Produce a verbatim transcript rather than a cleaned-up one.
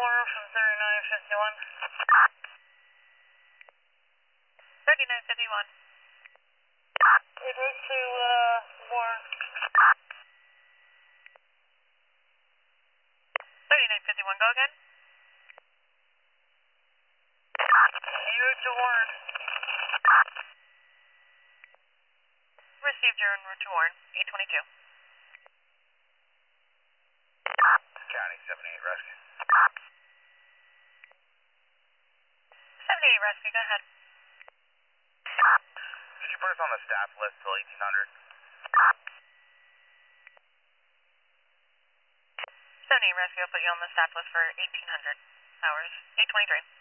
tomorrow from thirty-nine fifty-one. thirty-nine fifty-one. It was to, uh, more. thirty-nine fifty-one, go again. You to Warren. Received your en route to Warren, eight twenty-two. County seventy-eight rescue. seventy-eight rescue, go ahead. Could you put us on the staff list till eighteen hundred? seventy-eight rescue, I'll put you on the staff list for eighteen hundred hours, eight twenty-three.